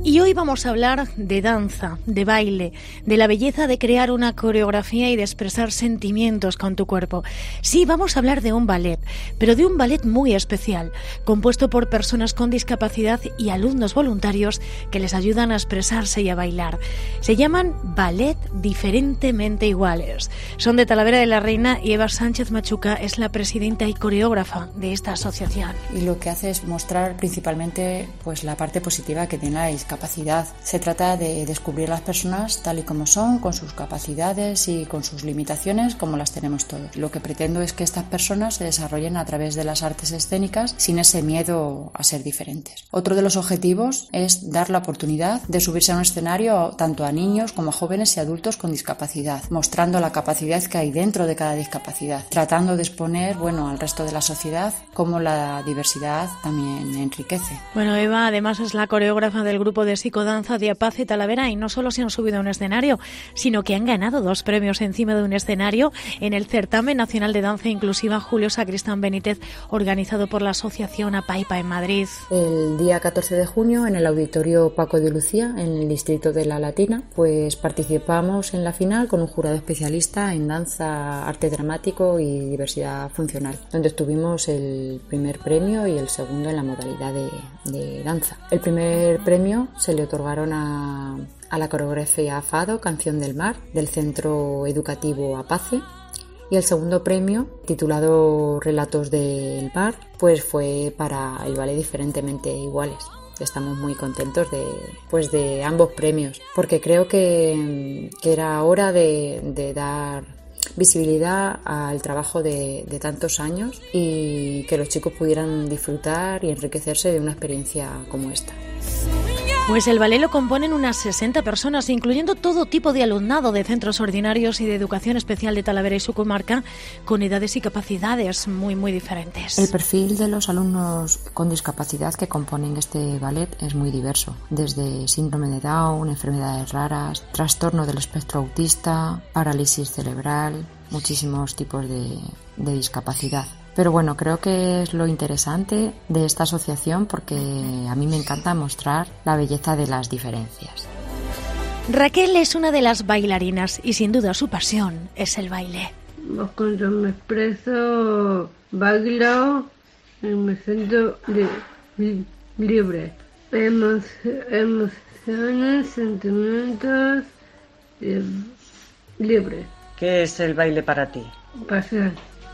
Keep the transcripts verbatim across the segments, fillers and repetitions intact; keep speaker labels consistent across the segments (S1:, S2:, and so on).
S1: Y hoy vamos a hablar de danza, de baile, de la belleza de crear una coreografía y de expresar sentimientos con tu cuerpo. Sí, vamos a hablar de un ballet, pero de un ballet muy especial, compuesto por personas con discapacidad y alumnos voluntarios que les ayudan a expresarse y a bailar. Se llaman Ballet Diferentemente Iguales. Son de Talavera de la Reina y Eva Sánchez Machuca es la presidenta y coreógrafa de esta asociación.
S2: Y lo que hace es mostrar principalmente pues, la parte positiva que tiene la discapacidad. Se trata de descubrir las personas tal y como son, con sus capacidades y con sus limitaciones, como las tenemos todos. Lo que pretendo es que estas personas se desarrollen a través de las artes escénicas sin ese miedo a ser diferentes. Otro de los objetivos es dar la oportunidad de subirse a un escenario tanto a niños como a jóvenes y adultos con discapacidad, mostrando la capacidad que hay dentro de cada discapacidad, tratando de exponer bueno, al resto de la sociedad cómo la diversidad también enriquece.
S1: Bueno, Eva además es la coreógrafa del grupo de psicodanza de Apace Talavera y no solo se han subido a un escenario, sino que han ganado dos premios encima de un escenario en el Certamen Nacional de Danza Inclusiva Julio Sacristán Benítez, organizado por la Asociación APAIPA en Madrid.
S2: El día catorce de junio, en el Auditorio Paco de Lucía, en el distrito de La Latina, pues participamos en la final con un jurado especialista en danza, arte dramático y diversidad funcional, donde obtuvimos el primer premio y el segundo en la modalidad de, de danza. El primer premio se le otorgaron a, a la coreografía Fado, Canción del Mar, del Centro Educativo Apace, y el segundo premio, titulado Relatos del Mar, pues fue para el ballet Diferentemente Iguales. Estamos muy contentos de, pues de ambos premios, porque creo que, que era hora de, de dar visibilidad al trabajo de, de tantos años y que los chicos pudieran disfrutar y enriquecerse de una experiencia como esta.
S1: Pues el ballet lo componen unas sesenta personas, incluyendo todo tipo de alumnado de centros ordinarios y de educación especial de Talavera y su comarca, con edades y capacidades muy, muy diferentes.
S2: El perfil de los alumnos con discapacidad que componen este ballet es muy diverso, desde síndrome de Down, enfermedades raras, trastorno del espectro autista, parálisis cerebral, muchísimos tipos de, de discapacidad. Pero bueno, creo que es lo interesante de esta asociación porque a mí me encanta mostrar la belleza de las diferencias.
S1: Raquel es una de las bailarinas y sin duda su pasión es el baile.
S3: Cuando me expreso, bailo y me siento li- libre. Emo- emociones, sentimientos, eh, libre.
S4: ¿Qué es el baile para ti?
S3: Pasión.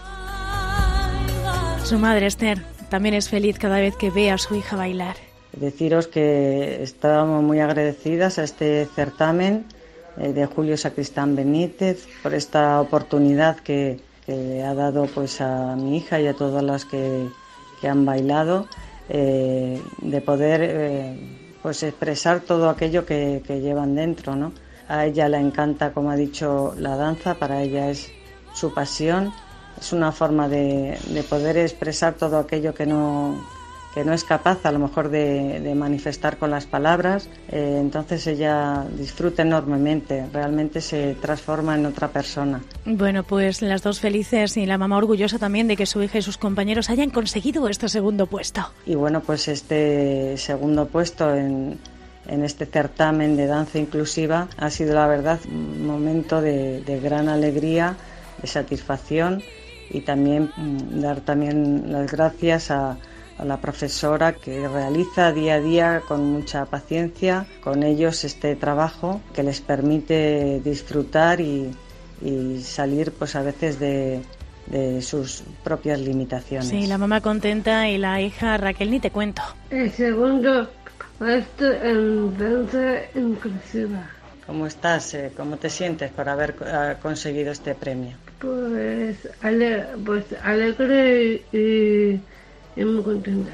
S1: Su madre, Esther, también es feliz cada vez que ve a su hija bailar.
S4: Deciros que estábamos muy agradecidas a este certamen eh, de Julio Sacristán Benítez por esta oportunidad que, que le ha dado pues, a mi hija y a todas las que, que han bailado, eh, de poder eh, pues, expresar todo aquello que, que llevan dentro, ¿no? A ella le encanta, como ha dicho, la danza, para ella es su pasión. Es una forma de, de poder expresar todo aquello que no, que no es capaz a lo mejor de, de manifestar con las palabras. Eh, entonces ella disfruta enormemente, realmente se transforma en otra persona.
S1: Bueno, pues las dos felices y la mamá orgullosa también de que su hija y sus compañeros hayan conseguido este segundo puesto.
S4: Y bueno, pues este segundo puesto en, en este certamen de danza inclusiva ha sido la verdad un momento de, de gran alegría, de satisfacción. Y también dar también las gracias a, a la profesora que realiza día a día con mucha paciencia con ellos este trabajo que les permite disfrutar y, y salir pues a veces de, de sus propias limitaciones.
S1: Sí, la mamá contenta y la hija Raquel ni te cuento.
S3: El segundo puesto en danza inclusiva.
S4: ¿Cómo estás? ¿Cómo te sientes por haber conseguido este premio?
S3: Pues, ale, pues alegre y, y muy contenta.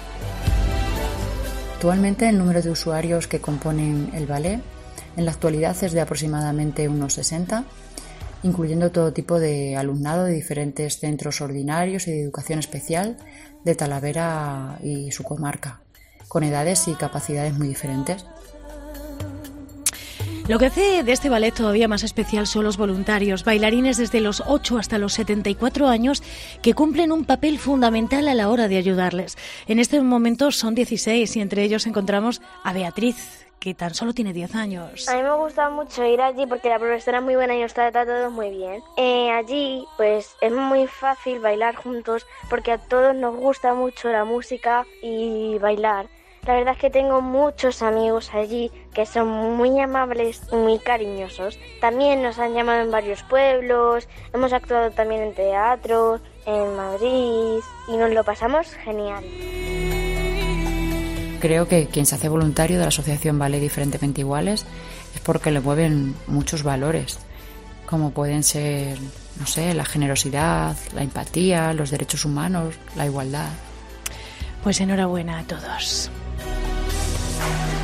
S2: Actualmente el número de usuarios que componen el ballet en la actualidad es de aproximadamente unos sesenta, incluyendo todo tipo de alumnado de diferentes centros ordinarios y de educación especial de Talavera y su comarca, con edades y capacidades muy diferentes.
S1: Lo que hace de este ballet todavía más especial son los voluntarios, bailarines desde los ocho hasta los setenta y cuatro años que cumplen un papel fundamental a la hora de ayudarles. En este momento son dieciséis y entre ellos encontramos a Beatriz, que tan solo tiene diez años.
S5: A mí me gusta mucho ir allí porque la profesora es muy buena y nos trata a todos muy bien. Eh, allí pues es muy fácil bailar juntos porque a todos nos gusta mucho la música y bailar. La verdad es que tengo muchos amigos allí que son muy amables y muy cariñosos. También nos han llamado en varios pueblos, hemos actuado también en teatro, en Madrid y nos lo pasamos genial.
S2: Creo que quien se hace voluntario de la Asociación Ballet Diferentemente Iguales es porque le mueven muchos valores, como pueden ser, no sé, la generosidad, la empatía, los derechos humanos, la igualdad.
S1: Pues enhorabuena a todos.